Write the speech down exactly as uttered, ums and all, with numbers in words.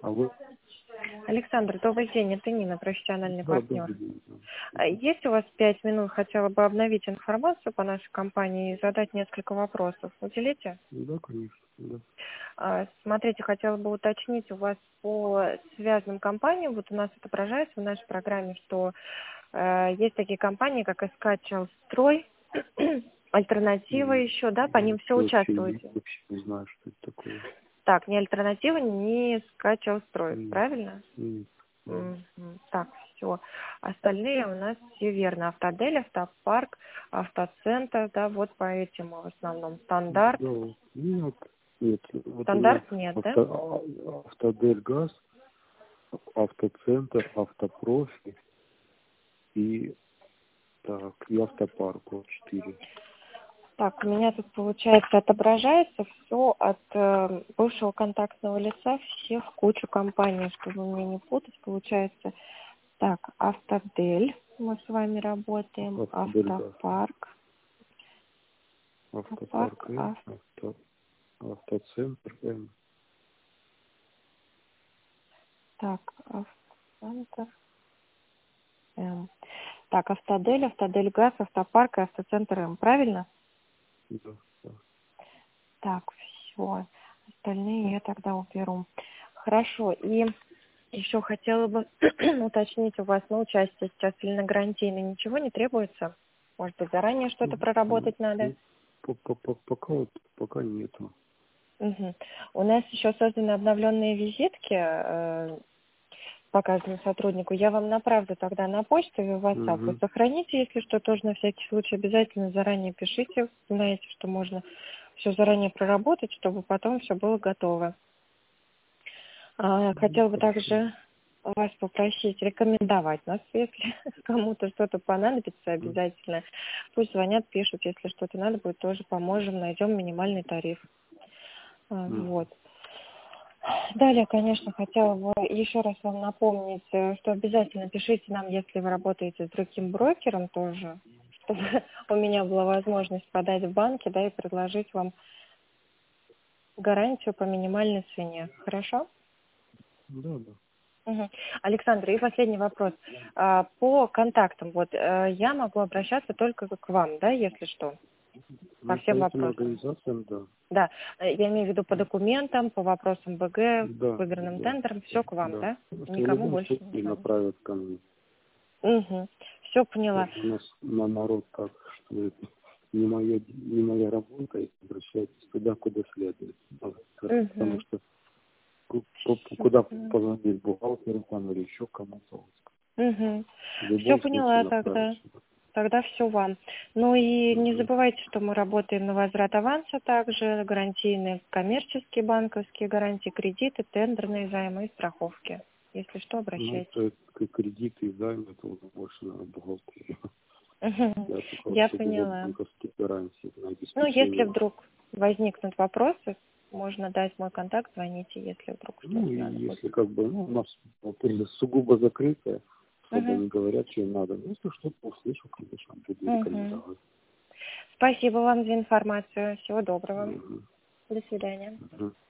Алло. Александр, добрый день, это Нина, профессиональный Да, партнер. добрый день. А Есть у вас пять минут, хотела бы обновить информацию по нашей компании и задать несколько вопросов. Уделите? Да, конечно. Да. А, Смотрите, хотела бы уточнить у вас по связанным компаниям. Вот у нас отображается в нашей программе, что э, есть такие компании, как СК Челстрой, Альтернатива М, еще, да, по ним все Я вообще, не- участвуете. вообще не знаю, что это такое. Так, ни Альтернатива, ни СК Челстрой, М, правильно? м, м. Мгм. Так, все. Остальные у нас все верно. Автодель, автопарк, автоцентр, да, вот по этим в основном. Стандарт. Да, нет, нет. Вот у меня Стандарт нет, да? авто, а- автодель газ, автоцентр, автопрофи и так, и автопарк, вот четыре. Так, у меня тут получается отображается все от э, бывшего контактного лица всех в кучу компаний, чтобы мне не путать. Получается, так, Автодель, мы с вами работаем, Автодель газ, автопарк, автопарк автопарк, М, ав- авто, автоцентр М. так, автоцентр. М. Так, Автодель, Автодель Газ, Автопарк и Автоцентр М. Правильно? Да, да. Так, все. Остальные я тогда уберу. Хорошо. И еще хотела бы уточнить у вас на участие сейчас или на гарантийной ничего не требуется? Может быть, заранее что-то Ну, ну, проработать надо? ну, по- по- по- Пока вот, пока нету. Мгм. У нас еще созданы обновленные визитки, э, показаны сотруднику. Я вам направлю тогда на почту и в WhatsApp. Вы Угу. сохраните, если что, тоже на всякий случай обязательно заранее пишите. Знаете, что можно все заранее проработать, чтобы потом все было готово. А, Ну, Хотела бы хорошо. также вас попросить рекомендовать нас, если кому-то что-то понадобится М, обязательно. Пусть звонят, пишут, если что-то надо будет, тоже поможем, найдем минимальный тариф. А, м. Вот. Далее, конечно, хотела бы еще раз вам напомнить, э, что обязательно пишите нам, если вы работаете с другим брокером тоже, чтобы у меня была возможность подать в банки, да, и предложить вам гарантию по минимальной цене. Хорошо? Да, да. Мгм. Александр, и последний вопрос. А, По контактам, вот э, я могу обращаться только к вам, да, если что, по Ну, по всем этим вопросам. организациям, да. Да, э, я имею в виду по документам, по вопросам БГ, Да, выигранным да, тендерам, все к вам, да. да? Потому что в Никому любом больше случае не надо. направят ко мне. Угу. Все поняла. Вот у нас на народ так, что это не моя, не моя работа, и обращайтесь туда, куда следует. Да, потому Угу. что ку- ку- куда позвонить бухгалтеру там или еще кому-то, Угу. в Все любом случае поняла направят тогда. сюда. Тогда все вам. Ну и не Мгм. забывайте, что мы работаем на возврат аванса также, гарантийные коммерческие банковские гарантии, кредиты, тендерные займы и страховки. Если что, Ну, обращайтесь. это как кредиты и займы, это уже больше на бухгалтерию. Мгм. Я только вот Я сугубо поняла. банковские гарантии на Ну, если обеспечение. вдруг возникнут вопросы, можно дать мой контакт, звоните, если вдруг Ну, что-то и надо будет. если как бы, ну, у нас вот именно сугубо закрытая, особо Угу. не говорят, что им надо. Ну, если что-то услышу, конечно, буду Угу. рекомендовать. Спасибо вам за информацию. Всего доброго. Мгм. До свидания. Мгм.